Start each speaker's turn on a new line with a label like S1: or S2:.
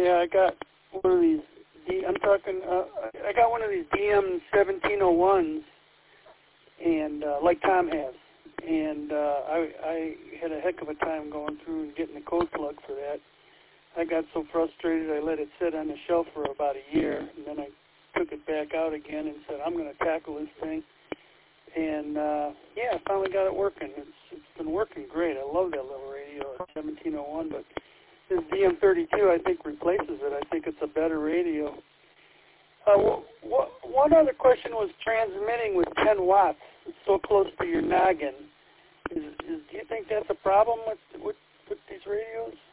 S1: Yeah, I got one of these. I got one of these DM1701s, and like Tom has, and I had a heck of a time going through and getting the code plug for that. I got so frustrated I let it sit on the shelf for about a year, and then I took it back out again and said, I'm going to tackle this thing. And, yeah, I finally got it working. It's been working great. I love that little radio, 1701, but this DM32, I think, replaces it. I think it's a better radio. One other question was transmitting with 10 watts. It's so close to your noggin. Do you think that's a problem with these radios?